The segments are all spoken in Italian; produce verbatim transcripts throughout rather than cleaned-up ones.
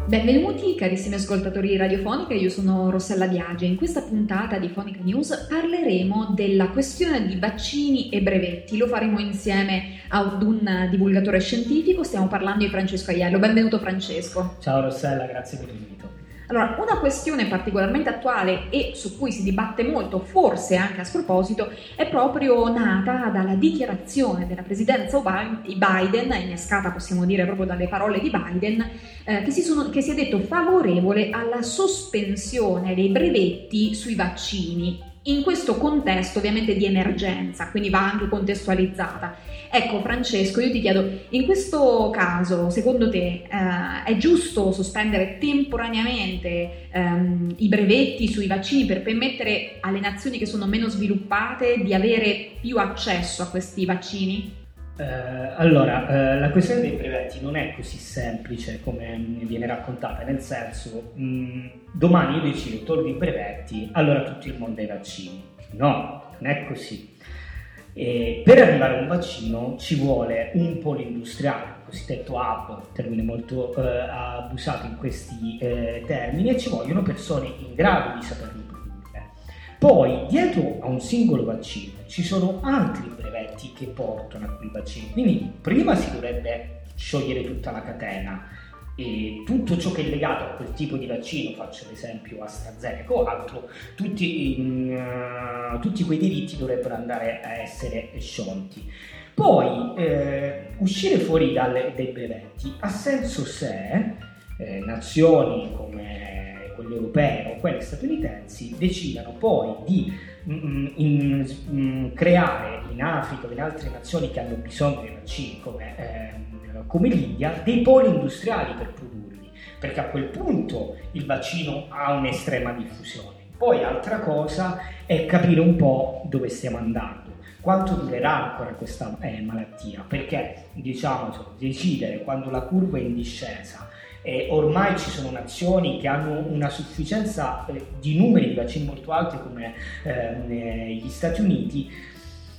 Benvenuti carissimi ascoltatori di Radiofonica, io sono Rossella Biagi e in questa puntata di Fonica News parleremo della questione di vaccini e brevetti. Lo faremo insieme ad un divulgatore scientifico, stiamo parlando di Francesco Aiello. Benvenuto Francesco. Ciao Rossella, grazie per l'invito. Allora, una questione particolarmente attuale e su cui si dibatte molto, forse anche a sproposito, è proprio nata dalla dichiarazione della presidenza Biden, innescata possiamo dire proprio dalle parole di Biden, eh, che, si sono, che si è detto favorevole alla sospensione dei brevetti sui vaccini. In questo contesto ovviamente di emergenza, quindi va anche contestualizzata. Ecco Francesco, io ti chiedo, in questo caso, secondo te, eh, è giusto sospendere temporaneamente ehm, i brevetti sui vaccini per permettere alle nazioni che sono meno sviluppate di avere più accesso a questi vaccini? Eh, allora, eh, la questione dei brevetti non è così semplice come viene raccontata, nel senso, mh, domani io decido tolgo i brevetti, allora tutto il mondo ha i vaccini. No, non è così. E per arrivare a un vaccino ci vuole un polo industriale, il cosiddetto hub, termine molto eh, abusato in questi eh, termini, e ci vogliono persone in grado di saperlo produrre. Poi dietro a un singolo vaccino ci sono altri brevetti che portano a quel vaccino, quindi prima si dovrebbe sciogliere tutta la catena e tutto ciò che è legato a quel tipo di vaccino, faccio l'esempio AstraZeneca o altro, tutti, uh, tutti quei diritti dovrebbero andare a essere sciolti. Poi eh, uscire fuori dalle, dai brevetti ha senso se eh, nazioni come quelle europee o quelle statunitensi decidano poi di mm, in, in, creare in Africa o in altre nazioni che hanno bisogno dei vaccini come eh, come l'India, dei poli industriali per produrli, perché a quel punto il vaccino ha un'estrema diffusione. Poi altra cosa è capire un po' dove stiamo andando, quanto durerà ancora questa eh, malattia, perché diciamo decidere quando la curva è in discesa e ormai ci sono nazioni che hanno una sufficienza eh, di numeri di vaccini molto alti come eh, gli Stati Uniti.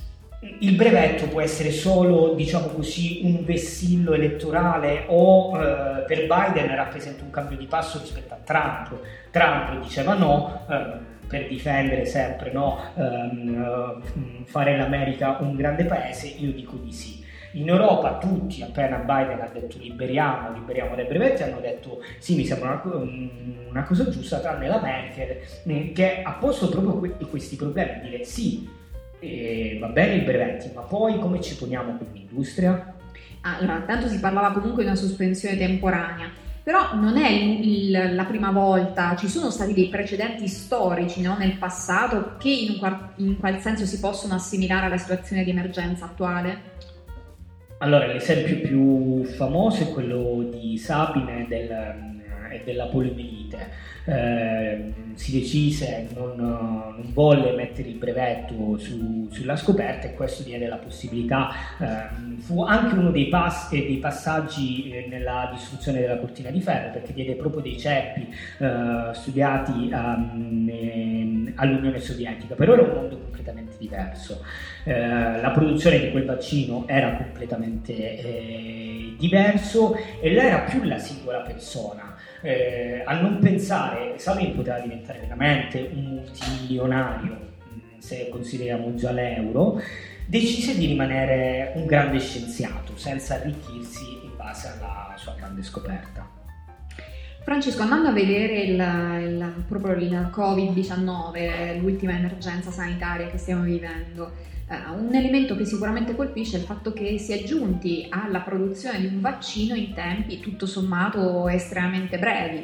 Il brevetto può essere solo, diciamo così, un vessillo elettorale o eh, per Biden rappresenta un cambio di passo rispetto a Trump. Trump diceva no, eh, per difendere sempre no, ehm, fare l'America un grande paese, io dico di sì. In Europa tutti, appena Biden ha detto liberiamo, liberiamo dai brevetti, hanno detto sì, mi sembra una, una cosa giusta, tranne la Merkel, che ha posto proprio que- questi problemi, a dire sì, E va bene i brevetti, ma poi come ci poniamo con l'industria? Allora, tanto si parlava comunque di una sospensione temporanea, però non è il, il, la prima volta, ci sono stati dei precedenti storici no, nel passato che in, un, in qual senso si possono assimilare alla situazione di emergenza attuale? Allora, l'esempio più famoso è quello di Sabine del, e della poliomielite. Eh, si decise, non, non volle mettere il brevetto su, sulla scoperta e questo diede la possibilità, eh, fu anche uno dei, pass, dei passaggi eh, nella distruzione della cortina di ferro, perché diede proprio dei ceppi eh, studiati um, eh, all'Unione Sovietica, però era un mondo completamente diverso. Eh, la produzione di quel vaccino era completamente eh, diverso e là era più la singola persona. Eh, a non pensare, Sabin poteva diventare veramente un multimilionario se consideriamo già l'euro, decise di rimanere un grande scienziato senza arricchirsi in base alla sua grande scoperta. Francesco, andando a vedere il, il, proprio il covid diciannove, l'ultima emergenza sanitaria che stiamo vivendo, uh, un elemento che sicuramente colpisce è il fatto che si è giunti alla produzione di un vaccino in tempi tutto sommato estremamente brevi,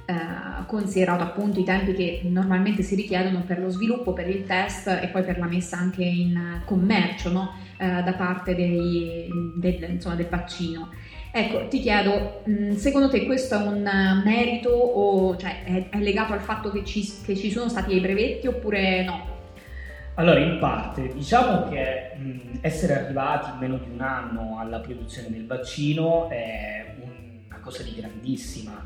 uh, considerato appunto i tempi che normalmente si richiedono per lo sviluppo, per il test e poi per la messa anche in commercio no? uh, da parte dei, del, insomma, del vaccino. Ecco, ti chiedo, secondo te questo è un merito o cioè, è, è legato al fatto che ci, che ci sono stati dei brevetti oppure no? Allora, in parte, diciamo che mh, essere arrivati in meno di un anno alla produzione del vaccino è una cosa di grandissima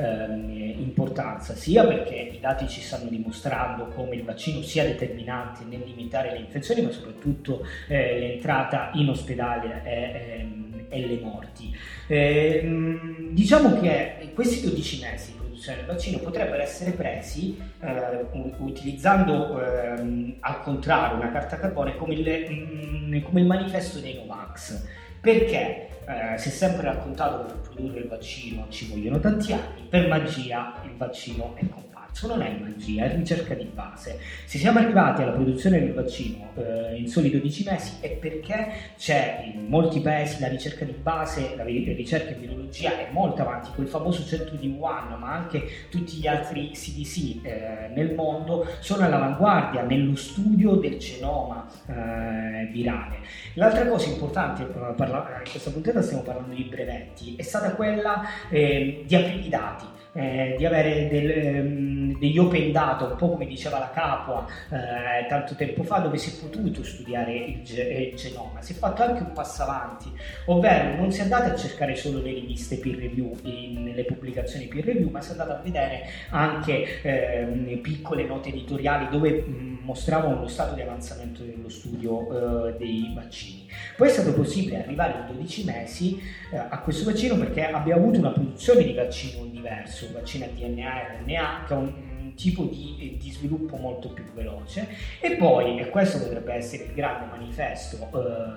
eh, importanza, sia perché i dati ci stanno dimostrando come il vaccino sia determinante nel limitare le infezioni, ma soprattutto eh, l'entrata in ospedale e, e, e le morti. Eh, diciamo che questi dodici mesi di produzione del vaccino potrebbero essere presi eh, utilizzando eh, al contrario una carta carbone come il, mh, come il manifesto dei Novax. Perché eh, si è sempre raccontato che per produrre il vaccino ci vogliono tanti anni, per magia il vaccino è comparso. Non è magia, è ricerca di base. Se siamo arrivati alla produzione del vaccino eh, in soli dodici mesi è perché c'è in molti paesi la ricerca di base, la ricerca in virologia è molto avanti, quel famoso centro di Wuhan, ma anche tutti gli altri C D C eh, nel mondo sono all'avanguardia nello studio del genoma eh, virale. L'altra cosa importante, eh, parla- in questa puntata stiamo parlando di brevetti, è stata quella eh, di aprire i dati. Eh, di avere del, ehm, degli open data, un po' come diceva la Capua eh, tanto tempo fa, dove si è potuto studiare il, ge- il genoma. Si è fatto anche un passo avanti, ovvero non si è andati a cercare solo le riviste peer review, nelle pubblicazioni peer review, ma si è andato a vedere anche ehm, piccole note editoriali dove mh, mostravano lo stato di avanzamento dello studio eh, dei vaccini. Poi è stato possibile arrivare in dodici mesi eh, a questo vaccino perché abbiamo avuto una produzione di vaccino diverso, un vaccino a D N A e R N A che è un, un tipo di, di sviluppo molto più veloce. E poi, e questo potrebbe essere il grande manifesto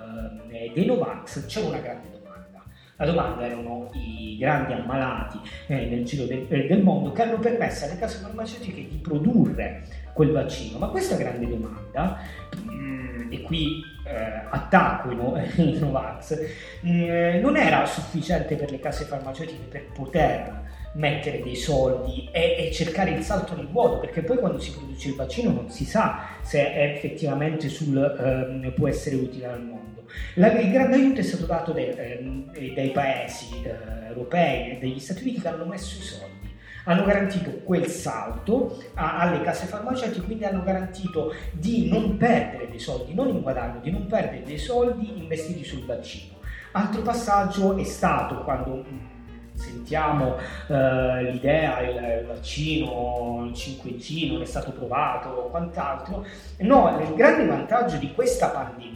eh, dei Novax, c'è una grande domanda. La domanda erano i grandi ammalati eh, nel giro del, eh, del mondo che hanno permesso alle case farmaceutiche di produrre quel vaccino. Ma questa grande domanda, mh, e qui eh, attacco i Novax, mh, non era sufficiente per le case farmaceutiche per poter mettere dei soldi e, e cercare il salto nel vuoto, perché poi quando si produce il vaccino non si sa se è effettivamente sul, ehm, può essere utile al mondo. La, il grande aiuto è stato dato dai, ehm, dai paesi eh, europei e degli Stati Uniti che hanno messo i soldi, hanno garantito quel salto a, alle case farmaceutiche, quindi hanno garantito di non perdere dei soldi, non in guadagno, di non perdere dei soldi investiti sul vaccino. Altro passaggio è stato quando sentiamo eh, l'idea, il, il vaccino, il cinque G non è stato provato o quant'altro. No, il grande vantaggio di questa pandemia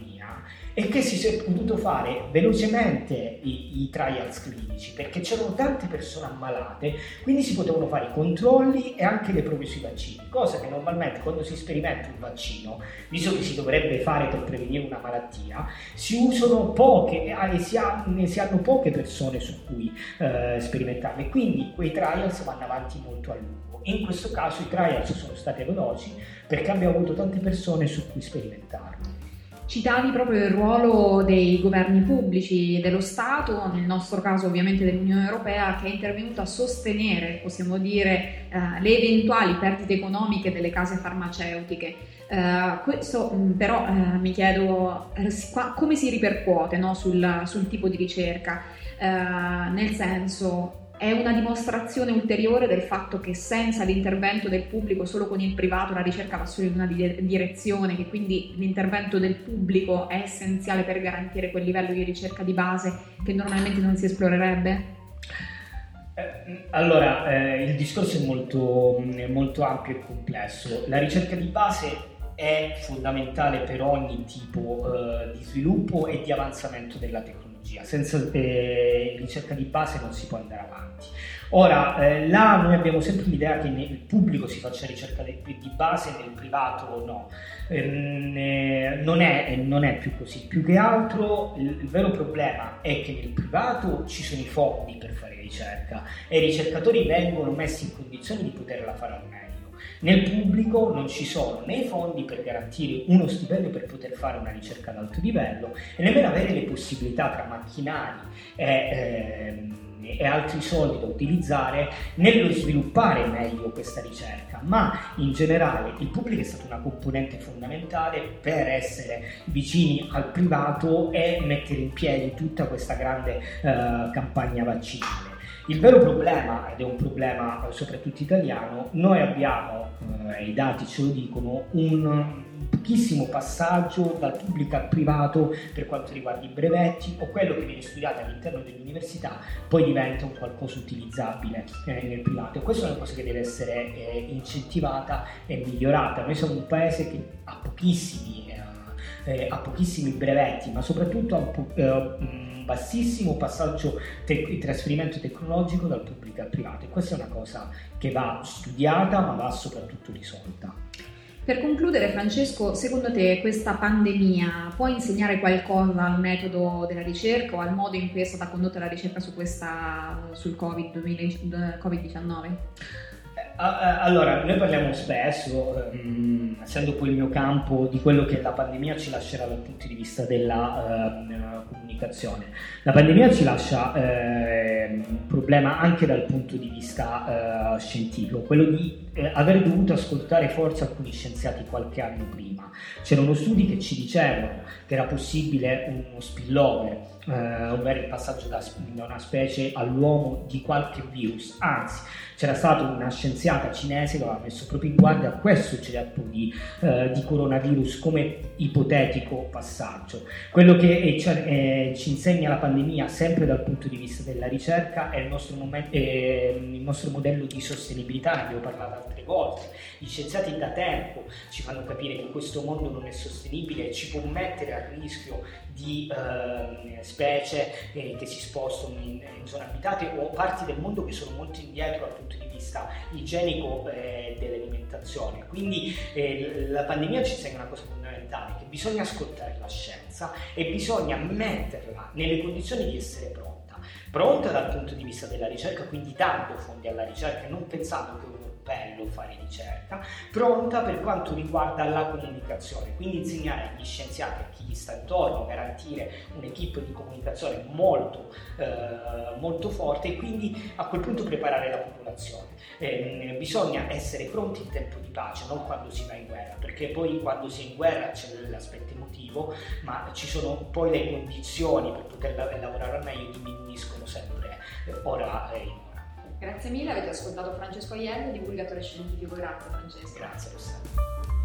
è che si è potuto fare velocemente i, i trials clinici, perché c'erano tante persone ammalate, quindi si potevano fare i controlli e anche le prove sui vaccini, cosa che normalmente quando si sperimenta un vaccino, visto che si dovrebbe fare per prevenire una malattia, si usano poche e si, ha, si hanno poche persone su cui eh, sperimentarle, quindi quei trials vanno avanti molto a lungo. In questo caso i trials sono stati veloci perché abbiamo avuto tante persone su cui sperimentarlo. Citavi proprio il ruolo dei governi pubblici dello Stato, nel nostro caso ovviamente dell'Unione Europea, che è intervenuta a sostenere, possiamo dire, eh, le eventuali perdite economiche delle case farmaceutiche. Eh, questo però eh, mi chiedo eh, qua, come si ripercuote, no, sul, sul tipo di ricerca, eh, nel senso... È una dimostrazione ulteriore del fatto che senza l'intervento del pubblico, solo con il privato, la ricerca va solo in una direzione, che quindi l'intervento del pubblico è essenziale per garantire quel livello di ricerca di base che normalmente non si esplorerebbe? Eh, allora, eh, il discorso è molto, è molto ampio e complesso. La ricerca di base è fondamentale per ogni tipo eh, di sviluppo e di avanzamento della tecnologia. Senza eh, ricerca di base non si può andare avanti. Ora, eh, là noi abbiamo sempre l'idea che nel pubblico si faccia ricerca di, di base e nel privato no. Ehm, eh, non, è, non è più così. Più che altro il, il vero problema è che nel privato ci sono i fondi per fare ricerca e i ricercatori vengono messi in condizione di poterla fare al meglio. Nel pubblico non ci sono né i fondi per garantire uno stipendio per poter fare una ricerca ad alto livello e nemmeno avere le possibilità tra macchinari e, eh, e altri soldi da utilizzare nello sviluppare meglio questa ricerca. Ma in generale il pubblico è stata una componente fondamentale per essere vicini al privato e mettere in piedi tutta questa grande eh, campagna vaccinale. Il vero problema, ed è un problema soprattutto italiano, noi abbiamo, eh, i dati ce lo dicono, un pochissimo passaggio dal pubblico al privato per quanto riguarda i brevetti o quello che viene studiato all'interno dell'università poi diventa un qualcosa utilizzabile eh, nel privato, e questa è una cosa che deve essere eh, incentivata e migliorata. Noi siamo un paese che ha pochissimi, eh, eh, ha pochissimi brevetti, ma soprattutto ha po- eh, bassissimo passaggio te- trasferimento tecnologico dal pubblico al privato, e questa è una cosa che va studiata ma va soprattutto risolta. Per concludere, Francesco, secondo te questa pandemia può insegnare qualcosa al metodo della ricerca o al modo in cui è stata condotta la ricerca su questa, sul covid diciannove? Allora, noi parliamo spesso, um, essendo poi il mio campo, di quello che la pandemia ci lascerà dal punto di vista della uh, comunicazione. La pandemia ci lascia uh, un problema anche dal punto di vista uh, scientifico, quello di uh, aver dovuto ascoltare forse alcuni scienziati qualche anno prima. C'erano studi che ci dicevano che era possibile uno spillover, uh, ovvero il passaggio da, da una specie all'uomo di qualche virus, anzi c'era stata una scienziata cinese che aveva messo proprio in guardia questo ceppo di, eh, di coronavirus come ipotetico passaggio. Quello che eh, ci, eh, ci insegna la pandemia, sempre dal punto di vista della ricerca, è il nostro, moment- eh, il nostro modello di sostenibilità, ne abbiamo parlato altre volte. Gli scienziati da tempo ci fanno capire che questo mondo non è sostenibile e ci può mettere a rischio di eh, specie eh, che si spostano in, in zone abitate o parti del mondo che sono molto indietro dal punto di vista igienico eh, dell'alimentazione. Quindi eh, la pandemia ci insegna una cosa fondamentale, che bisogna ascoltare la scienza e bisogna metterla nelle condizioni di essere pronta, pronta dal punto di vista della ricerca, quindi dando fondi alla ricerca e non pensando che bello fare ricerca, pronta per quanto riguarda la comunicazione, quindi insegnare agli scienziati, a chi gli sta intorno, garantire un'equipe di comunicazione molto, eh, molto forte, e quindi a quel punto preparare la popolazione. Eh, bisogna essere pronti in tempo di pace, non quando si va in guerra, perché poi quando si è in guerra c'è l'aspetto emotivo, ma ci sono poi le condizioni per poter lavorare al meglio diminuiscono sempre eh, ora e in ora. Grazie mille, avete ascoltato Francesco Aiello, divulgatore scientifico. Grazie Francesco. Grazie Rossella.